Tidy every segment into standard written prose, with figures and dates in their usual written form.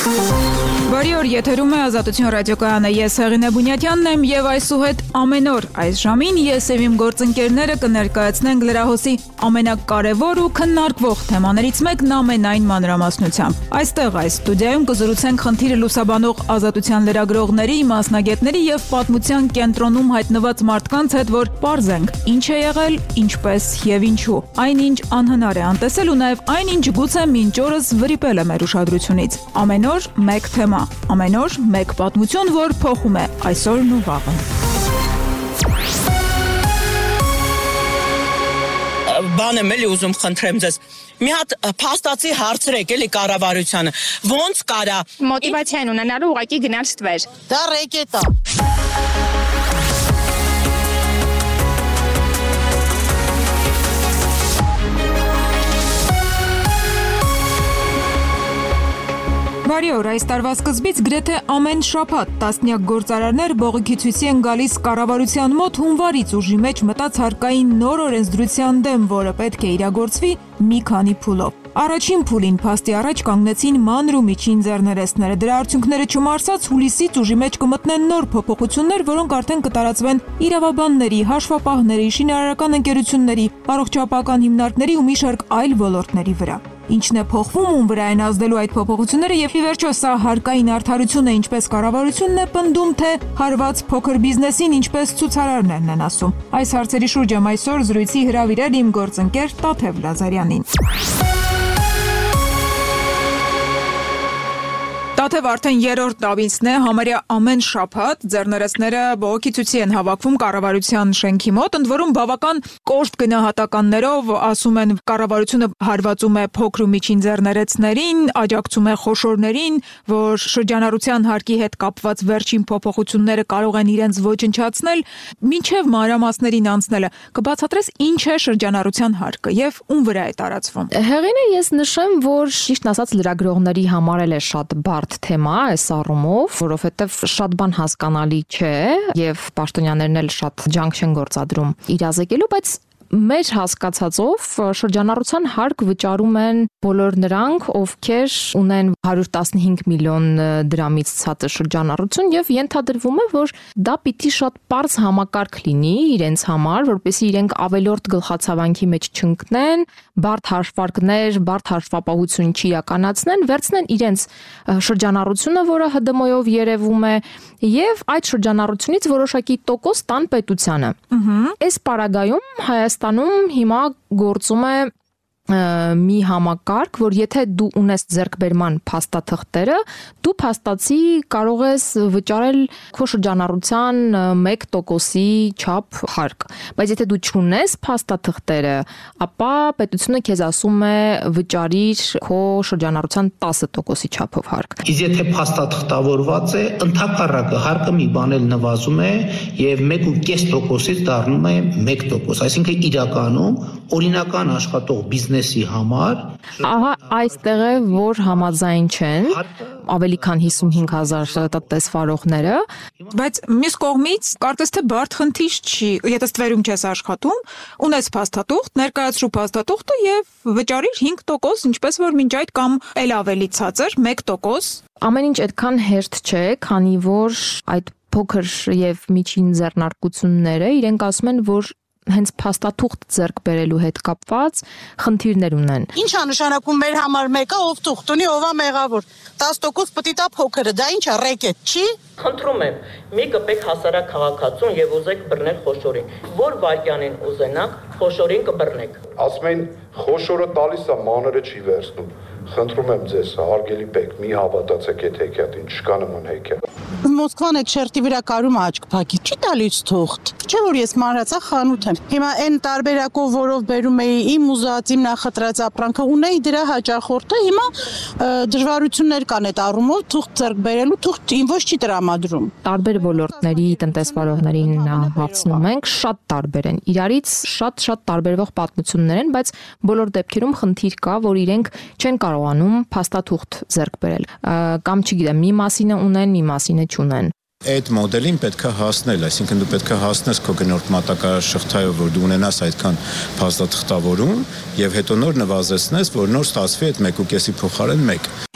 Բարի օր, եթերում է Ազատություն ռադիոկայանը, ես Հեղինե Բունյատյանն եմ եւ այսուհետ ամեն օր այս ժամին ես եւ իմ գործընկերները կներկայացնենք լրահոսի ամենակարևոր ու քննարկվող թեմաներից մեկն ամենայն մանրամասնությամբ։ Այստեղ այս ստուդիայում կզրուցենք խնդիրը լուսաբանող ազատության լրագրողների, մասնագետների եւ պատմության կենտրոնում հայտնված մարդկանց հետ, որ պարզենք ինչ է եղել, ինչպես եւ ինչու։ Այնինչ անհնար է անտեսել ու նաեւ այնինչ գուցե մինչ օրս վրիպել է մեր ուշադրությունից։ Ամեն օր մեկ թեմա, ամեն օր մեկ պատմություն, որ փոխում է այսօրն ու վաղը։ Բան եմ էլի ուզում խնդրեմ ձեզ։ Մի հատ փաստացի հարցրեք էլի կառավարությանը։ Ոնց կարա մոտիվացիան ունենալու ուղղակի գնալ ստվեր։ Դա ռեկետ է։ Բարի օր, այս տարվա սկզբից գրեթե ամեն շաբաթ տասնյակ գործարարներ բողոքի ցույցի են գալիս կառավարության մոտ հունվարից ուժի մեջ մտած հարկային նոր օրենսդրության դեմ, որը պետք է իրագործվի մի քանի փուլով։ Առաջին փուլին փաստի առաջ կանգնեցին մանր ու միջին ձեռներեցները։ Դրա արդյունքները չմարսած հուլիսից ուժի մեջ կմտնեն նոր փոփոխություններ, որոնք արդեն կտարածվեն իրավաբանների, հաշվապահների, շինարարական ընկերությունների, առողջապահական հիմնարկների ու մի շարք այլ ոլորտների վրա։ Ինչն է փոխվում, ում վրա են ազդելու այդ փոփոխությունները եւ ի վերջո սա հարկային արդարություն է, ինչպես կառավարությունն է պնդում, թե հարված փոքր բիզնեսին, ինչպես ցուցարարներն են ասում։ Այս հարցերի շուրջ եմ այսօր զրույցի հրավիրել իմ գործընկեր Տաթև Լազարյանին։ Տաթև արդեն երրորդ տարին է, համարյա ամեն շաբաթ ձեռներեցները բողոքի ցույցի են հավաքվում կառավարության շենքի մոտ, ընդ որում բավական կոշտ գնահատականներով ասում են կառավարությունը հարվածում է փոքր ու միջին ձեռներեցներին, աջակցում է խոշորներին, որ շրջանառության հարկի հետ կապված վերջին փոփոխությունները կարող են իրենց ոչնչացնել, մինչև մանրամասներին անցնելը կբացատրես ինչ է շրջանառության հարկը եւ ում վրա է տարածվում։ Հեղինե, ես նշեմ, որ ճիշտ ասած լրագրողների համար էլ է շատ բարդ թեմա այս առումով, որովհետև շատ բան հասկանալի չէ եւ պաշտոնյաներն էլ շատ ջանք չեն գործադրում իրազեկելու, բայց մեր հասկացածով շրջանառության հարկ վճարում են բոլոր նրանք, ովքեր ունեն 115 միլիոն դրամից ցածր շրջանառություն եւ ենթադրվում է, որ դա պիտի շատ པարզ համակարգ լինի իրենց համար, որպեսզի իրենք ավելորդ գլխացավանքի մեջ չընկնեն, բարդ հաշվարկներ, բարդ հաշվապահություն չիրականացնեն, վերցնեն իրենց շրջանառությունը, որը ՀԴՄ-ով երևում է, եւ այդ շրջանառությունից որոշակի տոկոս տան պետությանը։ Այս պարագայում Հայաստանում հիմա գործում է մի համակարգ, որ եթե դու ունես ձեռքբերման փաստաթղթերը, դու փաստացի կարող ես վճարել քո շրջանառության 1%-ի չափ հարկ։ Բայց եթե դու չունես փաստաթղթերը, ապա պետությունը քեզ ասում է վճարիր քո շրջանառության 10%-ի չափով հարկ։ Իսկ եթե փաստաթղթավորված է, ընդհակառակը հարկը մի բան էլ նվազում է եւ 1.5%-ից դառնում է 1%։ Այսինքն իրականում օրինական աշխատող բիզնեսի համար ահա այստեղ է, որ համաձայն չեն ավելի քան 55,000 տնտեսվարողները, բայց մյուս կողմից կարծես թե բարդ խնդիր չի, եթե ստվերում չես աշխատում, ունես փաստաթուղթ, ներկայացրու փաստաթուղթը եւ վճարիր 5%, ինչպես որ մինչ այդ կամ էլ ավելի ցածր 1%։ Ամեն ինչ այդքան հեշտ չէ, քանի որ այդ փոքր եւ միջին ձեռնարկությունները իրենք ասում են, որ հենց փաստաթուղթ ձեռք բերելու հետ կապված խնդիրներ ունեն։ Ինչ է նշանակում մեր համար մեկը, ով թուղթ ունի, ով է մեղավոր։ 10% պիտի տա փոքրը, դա ինչ է, ռեկետ չի։ Խնդրում եմ, մի կպեք հասարակ քաղաքացուն եւ ուզեք բռնել խոշորին։ Որ վարքյանին ուզենաք, խոշորին կբռնեք։ Ասում են, խոշորը տալիս է, մանրը չի վերցնում։ Խնդրում եմ ձեզ, հարգելի բեկ, մի հավատացեք այդ հեքիաթին, չկա նման հեքիաթ։ Մոսկվան այդ շերտի վրա կարում աչք փակի, չի տալիս թուղթ։ Չէ որ ես մանրացա խանութ եմ։ Հիմա այն տարբերակով, որով բերում էի իմ ուզած, իմ նախընտրած ապրանքը, ունեի դրա հաճախորդը, հիմա դժվարություններ կան այդ առումով թուղթ ձեռք բերելու, թուղթ ոչ չի տրամադրում։ Տարբեր ոլորտների տնտեսվարողներին հարցնում ենք, շատ տարբեր են։ Իրարից շատ տարբերվող պատմություններ են, բայց բոլոր դեպքերում խնդիր կա, որ իրենք չեն կարողանում փաստաթուղթ ձեռք բերել։ Կամ չգիտեմ, մի մասինը ունեն, մի մասինը չունեն։ Այդ մոդելին պետք է հասնել, այսինքն դու պետք է հասնես քո գնորդ մատակարարշղթայով, որ դու ունենաս այդքան փաստաթղթավորում եւ հետո նոր նվազեցնես, որ նոր ստացվի այդ 1.5-ի փոխարեն 1։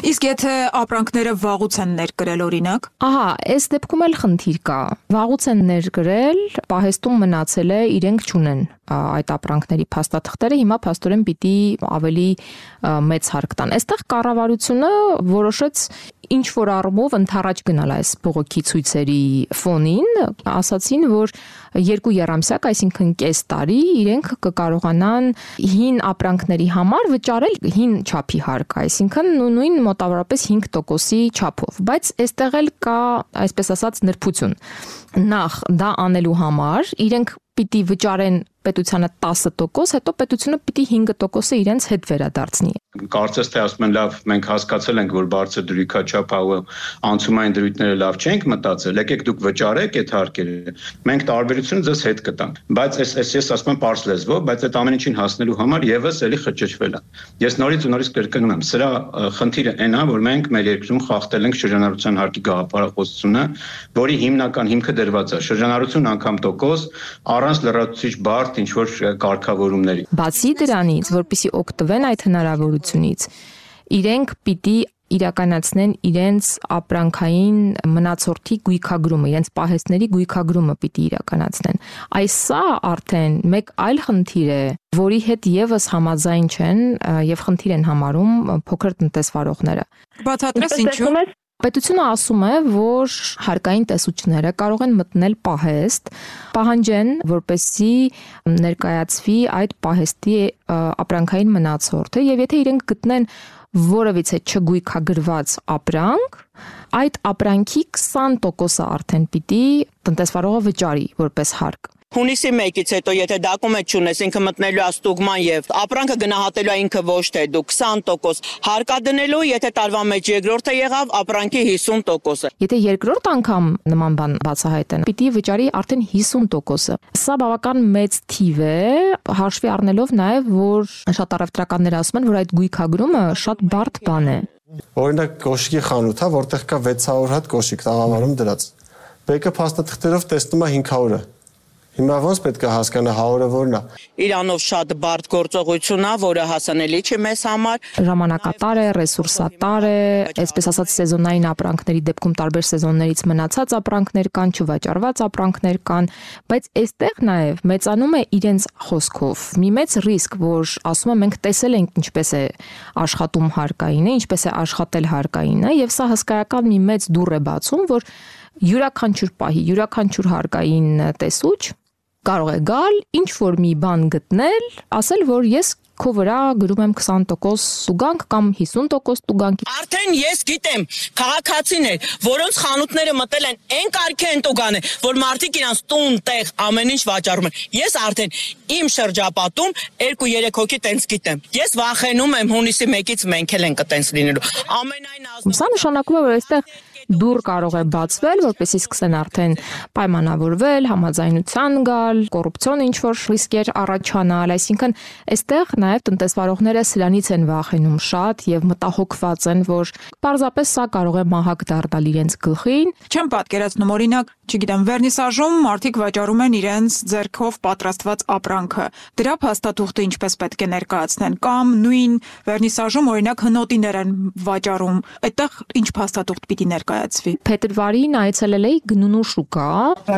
Իսկ եթե ապրանքները վաղուց են ներկրել օրինակ։ Ահա, այս դեպքում էլ խնդիր կա։ Վաղուց են ներկրել, պահեստում մնացել է, իրենք չունեն այդ ապրանքների փաստաթղթերը, հիմա փաստորեն պիտի ավելի մեծ հարկ տան։ Այստեղ կառավարությունը որոշեց ինչ որ առումով ընթառաջ գնալ այս բողոքի ցույցերի ֆոնին, ասացին, որ 2 եռամսյակ, այսինքն կես տարի իրենք կկարողանան հին ապրանքների համար վճարել հին չափի հարկ, այսինքն նույն մոտավորապես 5%-ի չափով, բայց այստեղ էլ կա, այսպես ասած, նրբություն։ Նախ դա անելու համար իրենք պիտի վճարեն պետությանը 10%, հետո պետությունը պիտի 5%-ը իրենց հետ վերադարձնի։ Կարծես թե ասում են լավ, մենք հասկացել ենք, որ բարձր դրույքաչափ ու անցումային դրույթները լավ չենք մտածել, եկեք դուք վճարեք այդ հարկերը, մենք տարբերությունը ձեզ հետ կտանք։ Բայց ես ասում եմ պարզ լեզվով, բայց այդ ամեն ինչին հասնելու համար եւս էլի խճճվել է։ Ես նորից կրկնում եմ, սրա խնդիրը այն է, որ մենք մեր երկրում խախտել ենք շրջանառության հարկի գաղափարախոսությունը, որի հիմնական հիմքը դրված է շրջանառություն անգամ տոկոս, առանց լրացուցիչ բարդ ինչ որ կարգավորումների։ Բացի դրանից, որպեսզի օգտվեն այդ հնարավորությունից, իրենք պիտի իրականացնեն իրենց ապրանքային մնացորդի գույքագրումը, իրենց պահեստների գույքագրումը պիտի իրականացնեն։ Սա արդեն մեկ այլ խնդիր է, որի հետ եւս համաձայն չեն եւ խնդիր են համարում փոքր տնտեսվարողները։ Բացատրես ինչու։ Պետությունը ասում է, որ հարկային տեսուչները կարող են մտնել պահեստ, պահանջեն, որպեսզի ներկայացվի այդ պահեստի ապրանքային մնացորդը, եւ եթե իրենք գտնեն որևիցե չգույքագրված ապրանք, այդ ապրանքի 20%-ը արդեն պիտի տնտեսվարողը վճարի որպես հարկ։ Հունիսի 1-ից հետո եթե դոկումենտ չունես, ինքը մտնելու է ստուգման եւ ապրանքը գնահատելու է ինքը ոչ թե դու 20% հարկադնելու, եթե տարվա մեջ երկրորդը եղավ, ապրանքի 50%-ը։ Եթե երկրորդ անգամ նման բան բացահայտեն, պիտի վճարի արդեն 50%-ը։ Սա բավական մեծ թիվ է, հաշվի առնելով նաեւ, որ շատ առևտրականներ ասում են, որ այդ գույքագրումը շատ բարդ բան է։ Օրինակ կոշիկի խանութ է, որտեղ կա 600 հատ կոշիկ տաղավարում դրած։ Բեկը փաստաթղթերով տեսնում է 500-ը։ Հիմա ոնց պետք է հասկանա 100-ը որն է։ Իրանով շատ բարդ գործողություն է, որը հասանելի չէ մեզ համար։ Ժամանակատար է, ռեսուրսատար է, այսպես ասած սեզոնային ապրանքների դեպքում տարբեր սեզոններից մնացած ապրանքներ կան, չվաճառված ապրանքներ կան, բայց այստեղ նաև մեծանում է իրենց խոսքով մի մեծ ռիսկ, որ ասում եմ մենք տեսել ենք ինչպես է աշխատում հարկայինը, ինչպես է աշխատել հարկայինը, եւ սա հսկայական մի մեծ դուռ է բացում, որ յուրաքանչյուր պահի, յուրաքանչյուր հարկային տեսուչ կարող է գալ, ինչ որ մի բան գտնել, ասել, որ ես քո վրա գրում եմ 20% տուգանք կամ 50% տուգանք։ Արդեն ես գիտեմ, քաղաքացիներ, որոնց խանութները մտել են այն կարգի են տուգանը, որ մարդիկ իրանց տուն, տեղ, ամեն ինչ վաճառում են։ Ես արդեն իմ շրջապատում 2-3 հոգի տենց գիտեմ։ Ես վախենում եմ հունիսի 1-ից մենք էլ ենք տենց լինելու։ Ամենայն ազնիվ։ Սա նշանակում է, որ այստեղ դուռ կարող է բացվել, որպեսզի սկսեն արդեն պայմանավորվել, համաձայնության գալ, կոռուպցիոն ինչ որ ռիսկեր առաջանալ, այսինքն այստեղ նաև տնտեսվարողները սրանից են վախենում շատ եւ մտահոգված են, որ պարզապես սա կարող է մահակ դառնալ իրենց գլխին։ Չեմ պատկերացնում, օրինակ, չգիտեմ, վերնիսաժում մարդիկ վաճառում են իրենց ձեռքով պատրաստված ապրանքը։ Դրա փաստաթուղթը ինչպես պետք է ներկայացնեն, կամ նույն վերնիսաժում օրինակ հնոտիներ են վաճառում։ Այդտեղ ինչ փաստաթուղթ պիտի ներկայացվի։ Փետրվարին այցելել էի Գնունու շուկա,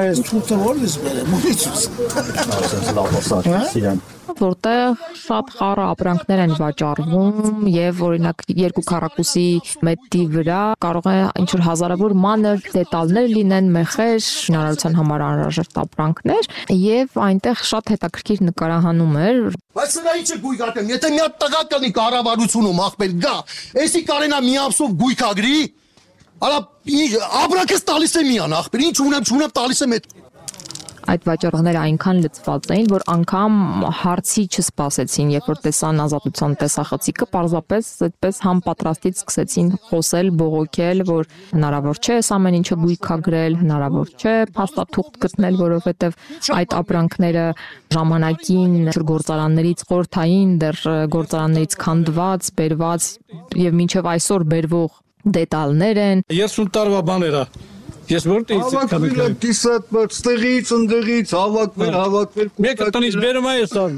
որտեղ շատ խառը ապրանքներ են վաճառվում եւ օրինակ 2 քառակուսի մետրի վրա կարող է ինչ որ հազարավոր մանր դետալներ լինեն, մեխեր, շինարարության համար անհրաժեշտ ապրանքներ եւ այնտեղ շատ հետաքրքիր նկարահանում էր։ Բայց սրա ինչը գույքակն, եթե մի հատ տղա կանի կառավարությունում ախպեր գա, էսի կարենա մի ամսով գույքագրի, արա ապրանքս տալիս է միան ախպեր, ինչ ունեմ տալիս եմ այդ Այդ վաճառողները այնքան լծված էին, որ անգամ հարցի չսպասեցին, երբ որ տեսան ազատության տեսախցիկը, պարզապես այդպես համապատրաստից սկսեցին խոսել, բողոքել, որ հնարավոր չէ այս ամեն ինչը գույքագրել, հնարավոր չէ փաստաթուղթ գտնել, որովհետև այդ ապրանքները ժամանակին գործարաններից խորթային, դեռ գործարաններից քանդված, բերված եւ մինչեւ այսօր բերվող դետալներ են։ 30 տարվա բաներ է։ Ես որտեղից եմ կիսատ ստեղից ընդեղից հավաքվել մեկը տնից բերում է սա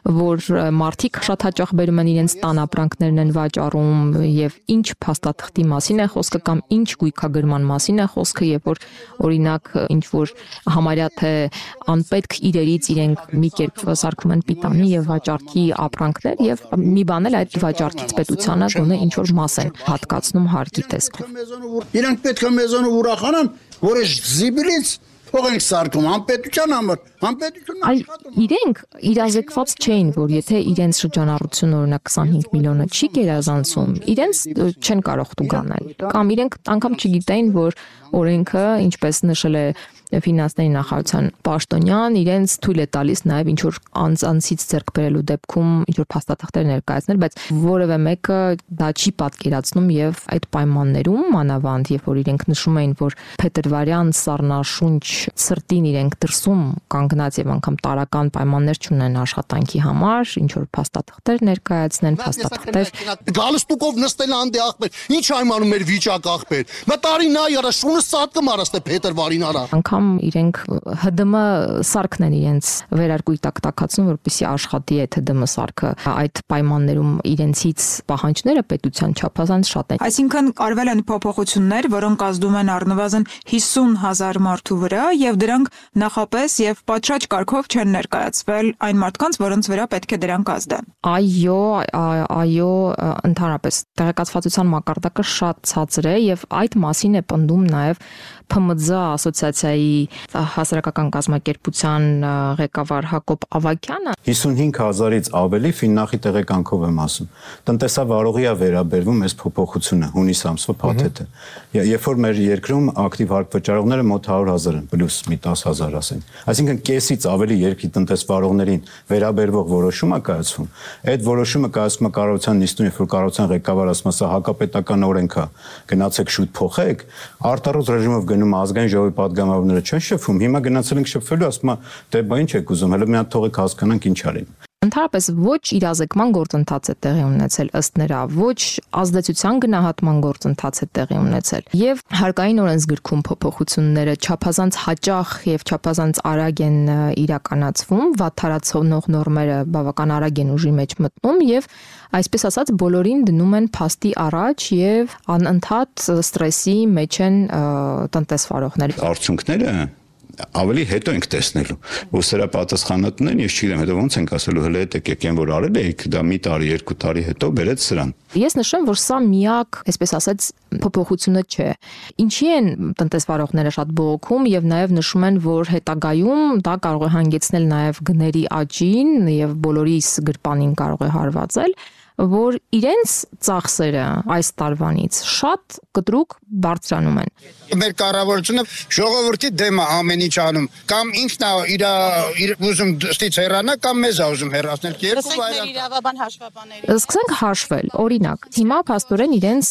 որ մարդիկ շատ հաճախ բերում են իրենց տան ապրանքներն են վաճառում եւ ինչ փաստաթղթի մասին է խոսքը կամ ինչ գույքագրման մասին է խոսքը, երբ որ օրինակ ինչ որ համարյա թե անպետք իրերից իրենք մի կերպ սարքում են պիտանի եւ վաճառքի ապրանքներ եւ մի բան էլ այդ վաճառքից պետությանը գոնե ինչ որ մաս են հատկացնում հարկի տեսքով։ Իրանք պետք է մեզանով ուրախանան, որ այս զիբիլից փող ենք սարքում անպետության համար, անպետությունը աշխատում։ Իրենք իրազեկված չէին, որ եթե իրենց շրջանառությունը օրինակ 25 միլիոնը չի գերազանցում, իրենց չեն կարող տուգանել։ Կամ իրենք անգամ չգիտեին, որ օրենքը, ինչպես նշել է ֆինանսների նախարարության պաշտոնյան, իրենց թույլ է տալիս նաև ինչ որ անձանցից ձեռք բերելու դեպքում ինչ որ փաստաթղթեր ներկայացնել, բայց որևէ մեկը դա չի պատկերացնում եւ այդ պայմաններում մանավանդ, երբ որ իրենք նշում էին, որ փետրվարյան սառնաշունչ սրտին իրենք դրսում կանգնած եւ անգամ տարական պայմաններ չունեն աշխատանքի համար, ինչ որ փաստաթղթեր ներկայացնեն, փաստաթղթեր գալստուկով նստել անդե ախպեր, ինչ այմանում մեր վիճակ ախպեր։ Մա տարի նա արա շունը սատկը մարաստե փետրվարին արա։ Անգամ իրենք ՀԴՄ սարքն են իրենց վերարկուի տակտակացնում, որպեսզի աշխատի այդ ՀԴՄ սարքը, այդ պայմաններում իրենցից պահանջները պետության չափազանց շատ են։ Այսինքն արվել են փոփոխություններ, որոնք ազդում են առնվազն 50,000 մարդու վրա եւ դրանք նախապես եւ պատշաճ կարգով չեն ներկայացվել այն մարդկանց, որոնց վրա պետք է դրանք ազդեն։ Այո, ընդհանրապես տեղեկացվածության մակարդակը շատ ցածր է եւ այդ մասին է պնդում նաեւ ՓՄԶ ասոցիացիայի հասարակական կազմակերպության ղեկավար Հակոբ Ավագյանը 55,000-ից ավելի ֆիննախի տեղեկանքով եմ ասում։ Տնտեսավարողի է վերաբերվում այս փոփոխությունը հունիս ամսվա փաթեթը։ Երբ որ մեր երկրում ակտիվ հարկ վճարողները մոտ 100,000 են, պլյուս մի 10,000 ասենք։ Այսինքն կեսից ավելի երկրի տնտեսվարողներին վերաբերվող որոշում է կայացվում։ Այդ որոշումը կայացվում է կառավարության նիստում, երբ որ կառավարության ղեկավարը ասում է, սա հակապետական օրենք է, գնացեք շուտ փոխեք, արտարոց ռեժիմով գնում ազգային ժողովի պատգամավորները չեն շփվում, հիմա գնացել ենք շփվելու, ասում է, դե բա ինչ եք ուզում, հələ մի հատ թողեք հասկանանք ինչ արին։ Ընդհանրապես ոչ իրազեկման գործընթաց է տեղի ունեցել ըստ նրա, ոչ ազդեցության գնահատման գործընթաց է տեղի ունեցել։ Եվ հարկային օրենսգրքում փոփոխությունները չափազանց հաճախ եւ չափազանց արագ են իրականացվում, վատթարացնող նորմերը բավական արագ են ուժի մեջ մտնում եւ այսպես ասած բոլորին դնում են փաստի առաջ եւ անընդհատ ստրեսի մեջ են տնտեսվարողները։ Արդյունքները ավելի հետո ենք տեսնելու, որ սրա պատասխանատուն են, ես չգիտեմ, հետո ոնց ենք ասելու, հələ հետեք եկեն որ արել եք, դա մի տարի, երկու տարի հետո բերեց սրան։ Ես նշեմ, որ սա միակ, այսպես ասած, փոփոխությունը չէ։ Ինչի են տնտեսվարողները շատ բողոքում եւ նաեւ նշում են, որ հետագայում դա կարող է հանգեցնել նաեւ գների աճին եւ բոլորիս գրպանին կարող է հարվածել, որ իրենց ծախսերը այս տարվանից շատ կտրուկ բարձրանում են։ Մեր կառավարությունը ժողովրդի դեմ է ամեն ինչ անում, կամ ինքն է իր ուզում դստից հեռանա, կամ մեզ է ուզում հեռացնել։ Երկու վայրակ։ Իրավաբան հաշվապաների։ Սկսենք հաշվել։ Օրինակ, հիմա փաստորեն իրենց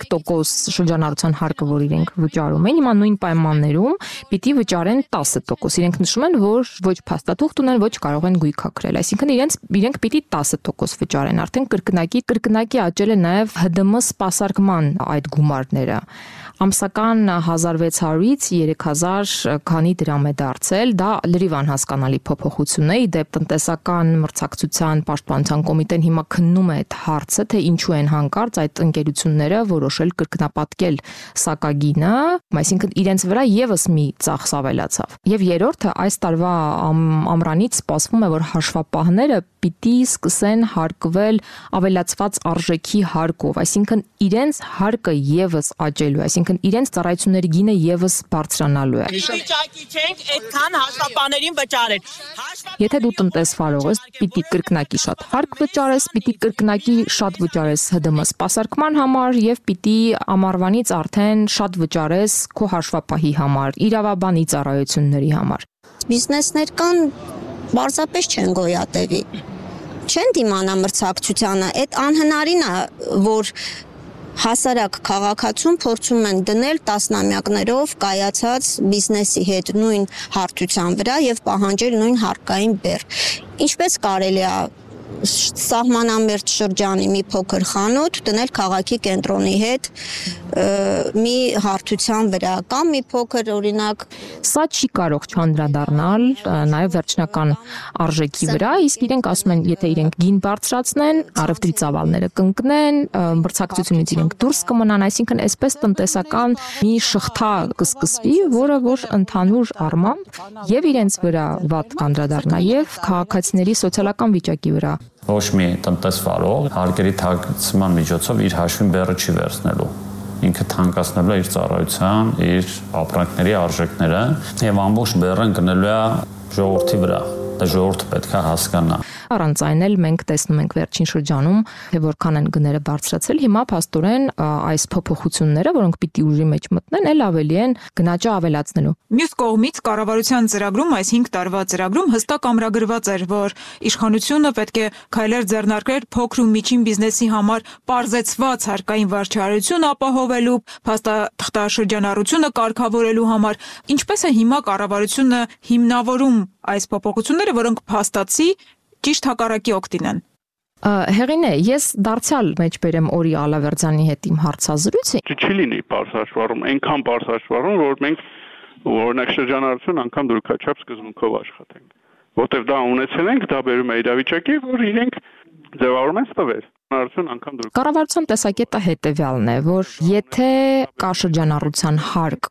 5% շրջանառության հարկը, որ իրենք վճարում են, հիմա նույն պայմաններում պիտի վճարեն 10%։ Իրենք նշում են, որ ոչ փաստաթուղթ ունեն, ոչ կարող են գույքակրել։ Այսինքն իրենք պիտի 10% վճարեն, արդեն կրկնակի աճել է նաև ՀԴՄ սպասարկման այդ գումարները։ Ամսական 1600-ից 3000 քանի դրամ է դարձել, դա լրիվ անհասկանալի փոփոխություն է, դեպ տնտեսական մրցակցության պաշտպանության կոմիտեն հիմա քննում է այդ հարցը, թե ինչու են հանկարծ այդ ընկերությունները որոշել կրկնապատկել սակագինը, այսինքն իրենց վրա եւս մի ծախս ավելացավ։ Եվ երրորդը, այս տարվա ամռանից սպասվում է, որ հաշվապահները պիտի սկսեն հարկվել ավելացված արժեքի հարկով, այսինքն իրենց հարկը եւս աճելու, այսինքն իրենց ծառայությունների գինը եւս բարձրանալու է։ Վիճակի չենք այդքան հաշվապաներին վճարել։ Եթե դու տնտեսվարող ես, պիտի կրկնակի շատ հարկ վճարես, պիտի կրկնակի շատ վճարես ՀԴՄ սպասարկման համար եւ պիտի ամառվանից արդեն շատ վճարես քո հաշվապահի համար, իրավաբանի ծառայությունների համար։ Բիզնեսներ կան, պարզապես չեն գոյատևի։ Չեն դիմանա մրցակցությանը, այդ անհնարին է, որ հասարակ քաղաքացուն փորձում են դնել տասնամյակներով կայացած բիզնեսի հետ նույն հարթության վրա եւ պահանջել նույն հարկային բեռ։ Ինչպես կարելի է սահմանամերձ շրջանի մի փոքր խանութ դնել քաղաքի կենտրոնի հետ մի հարթության վրա կամ մի փոքր օրինակ սա չի կարող չանդրադառնալ նաև վերջնական արժեքի վրա, իսկ իրենք ասում են, եթե իրենք գին բարձրացնեն, առևտրի ծավալները կընկնեն, մրցակցությունից իրենք դուրս կմնան, այսինքն այսպես տնտեսական մի շղթա կսկսվի, որը որ ընդհանուր առմամբ եւ իրենց վրա վատ կանդրադառնա եւ քաղաքացիների սոցիալական վիճակի վրա։ Ոչ մի տնտեսվարող հարկերի թաքցման միջոցով իր հաշվին բեռը չի վերցնելու։ Ինքը թանկացնելու է իր ծառայության, իր ապրանքների արժեքները եւ ամբողջ բեռը ընկնելու է ժողովրդի վրա։ Դա ժողովուրդը պետք է հասկանա։ Առանց այն էլ մենք տեսնում ենք վերջին շրջանում, թե որքան են գները բարձրացել, հիմա փաստորեն այս փոփոխությունները, որոնք պիտի ուժի մեջ մտնեն, էլ ավելի են գնաճը ավելացնելու։ Մյուս կողմից կառավարության ծրագրում, այս 5 տարվա ծրագրում հստակ ամրագրված էր, որ իշխանությունը պետք է քայլեր ձեռնարկել փոքր ու միջին բիզնեսի համար պարզեցված հարկային վարչարություն ապահովելու, փաստաթղթաշրջանառությունը կարգավորելու համար։ Ինչպես է հիմա կառավարությունը հիմնավորում այս փոփոխությունները, որոնք փաստացի ճիշտ հակառակի օգտին են։ Հեղինե, ես դարձյալ մեջ բերեմ Օրի Ալավերդյանի հետ իմ հարցազրույցը։ Չի լինի պարզ հաշվառում, այնքան պարզ հաշվառում, որ մենք օրինակ շրջանառություն անգամ դուրքաչափ սկզբունքով աշխատենք։ Որտեվ դա ունեցել ենք, դա բերում է իրավիճակի, որ իրենք ձևավորում են ստվեր։ Կառավարության տեսակետը հետևյալն է, որ եթե կա շրջանառության հարկ,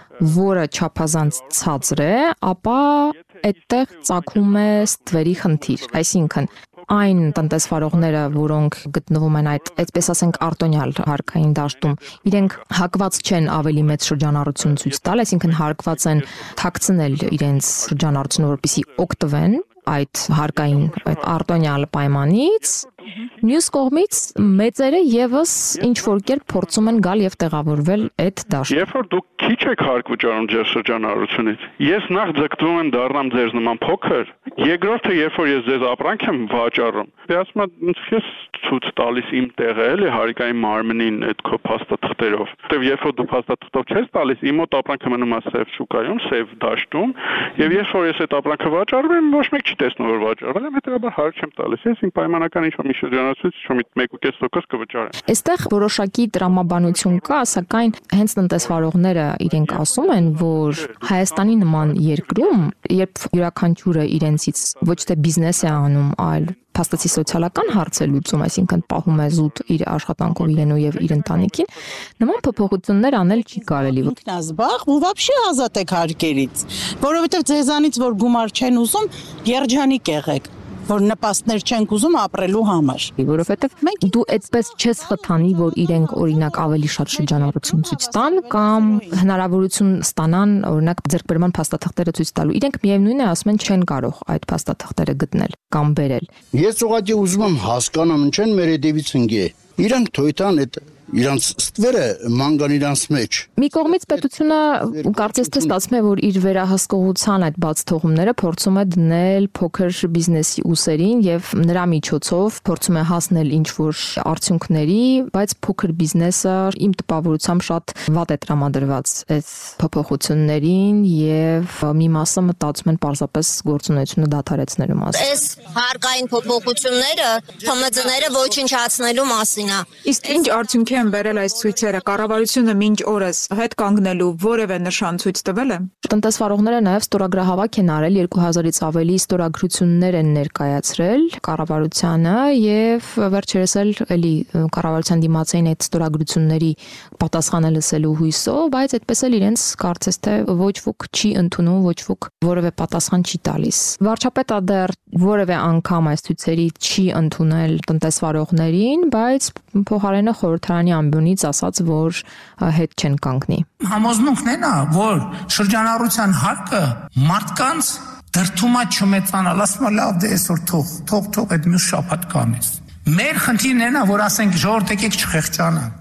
որը չափազանց ցածր է, ապա այդտեղ ծագում է ստվերի խնդիր, այսինքն այն տնտեսվարողները, որոնք գտնվում են այդպես ասենք արտոնյալ հարկային դաշտում, իրենք հակված չեն ավելի մեծ շրջանառություն ցույց տալ, այսինքն հարկված են թաքցնել իրենց շրջանառությունը, որպեսզի օգտվեն այդ հարկային այդ արտոնյալ պայմանից, մյուս կողմից մեծերը եւս ինչ որ կերպ փորձում են գալ եւ տեղավորվել այդ դաշտում։ Երբ որ դուք քիչ եք հարկ վճարում ձեր շրջանառությունից, ես նախ ձգտվում եմ դառնամ ձեզ նման փոքր, երկրորդը երբ որ ես ձեզ ապրանք եմ վաճառում, ասում եմ ես ցույց տալիս իմ տեղը էլի հարկային մարմնին այդ քո փաստաթղթերով, որտեվ երբ որ դու փաստաթղթով չես տալիս, իմ մոտ ապրանքը մնում է սև շուկայում, սև դաշտում, եւ երբ որ ես այդ ապրանքը վաճառում եմ, ոչ մեկ չի տեսնում որ վաճառել եմ, հետեւաբար հարկ չեմ տալիս, ես իմ պայմանական ինչ-որ մի շրջանառությունից ինչ-որ 1.5% կվճարեմ։ Այստեղ որոշակի տրամաբանություն կա, սակայն հենց տնտեսվարողները իրենք ասում են, որ Հայաստանի նման երկրում, երբ յուրաքանչյուրը իրենցից ոչ թե բիզնես է անում, այլ փաստացի սոցիալական հարց է լուծում, այսինքն պահում է զուտ իր աշխատանքով իրենու եւ իր ընտանիքին, նման փոփոխություններ անել չի կարելի։ Ինքնազբաղ ու вообще ազատ եք հարկերից, որովհետեւ ձեզանից որ գումար չեն ուզում, երջանիկ եղեք, որ նպաստներ չենք ուզում ապրելու համար, որովհետեւ դու այդպես չես խթանի, որ իրենք օրինակ ավելի շատ շրջանառություն ցույց տան կամ հնարավորություն ստանան օրինակ ձեռքբերման փաստաթղթերը ցույց տալու։ Իրենք միևնույնն է ասում են չեն կարող այդ փաստաթղթերը գտնել կամ բերել։ Ես ուղղակի ուզում եմ հասկանամ ինչ են մեր հետևից ընկե։ Իրանք թույտան այդ իրանց ստվերը մանգան իրանց մեջ։ Մի կողմից պետությունը կարծես թե ստացվում է, որ իր վերահսկողության այդ բաց թողումները փորձում է դնել փոքր բիզնեսի ուսերին եւ նրա միջոցով փորձում է հասնել ինչ-որ արդյունքների, բայց փոքր բիզնեսը իմ տպավորությամբ շատ վատ է տրամադրված այդ փոփոխություններին եւ մի մասը մտածում են պարզապես գործունեությունը դադարեցնելու մասին։ Այս հարկային փոփոխությունները ՀՄԾ-ները ոչնչացնելու մասին է։ Իսկ ինչ արդյունքի են բերել այս ցույցերը, կառավարությունը մինչ օրս հետ կանգնելու որևէ նշան ցույց տվել է։ Տնտեսվարողները նաև ստորագրահավաք են արել, 2000-ից ավելի ստորագրություններ են ներկայացրել կառավարությանը եւ վերջերս էլի կառավարության դիմացային այդ ստորագրությունների պատասխանը լսելու հույսով, բայց այդպես էլ իրենց կարծես թե ոչ ոք չի ընդունում, ոչ ոք որևէ պատասխան չի տալիս։ Վարչապետը դեռ որևէ անգամ այս ցույցերի չի ընդունել տնտեսվարողներին, բայց փոխարենը խորհրդարանի ամբյոնից ասաց, որ հետ չեն կանգնի։ Համոզմունքն է, որ շրջանառության հարկը մարդկանց դրդում է չմեծանալ, ասում է լավ դե այսօր թող այդ մյուս շաբաթ կանես։ Մեր խնդիրն է, որ ասենք ժողովուրդ եկեք չխեղճանան։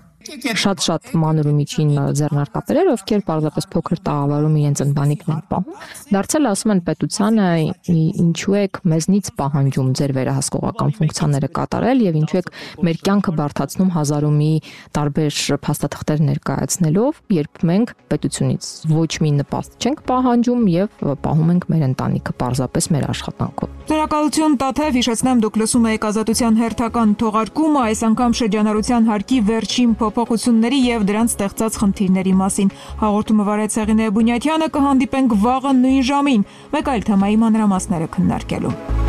Շատ մանր ու միջին ձեռնարկատերեր, ովքեր պարզապես փոքր տաղավարում իրենց ընտանիքն են պահում, դարձել ասում են պետությանը, ինչու եք մեզնից պահանջում ձեր վերահսկողական ֆունկցիաները կատարել եւ ինչու եք մեր կյանքը բարդացնում հազարումի տարբեր փաստաթղթեր ներկայացնելով, երբ մենք պետությունից ոչ մի նպաստ չենք պահանջում եւ պահում ենք մեր ընտանիքը պարզապես մեր աշխատանքով։ Շնորհակալություն Տաթև, հիշեցնեմ դուք լսում եք Ազատության հերթական թողարկումը, այս անգամ շրջանառության հարկի վերջին փոփոխությունների եւ դրանց ստեղծած խնդիրների մասին։ Հաղորդումը վարեց Սեղինե Բունյաթյանը, կհանդիպենք վաղը նույն ժամին, մեկ այլ թեմայի մանրամասները քննարկելու։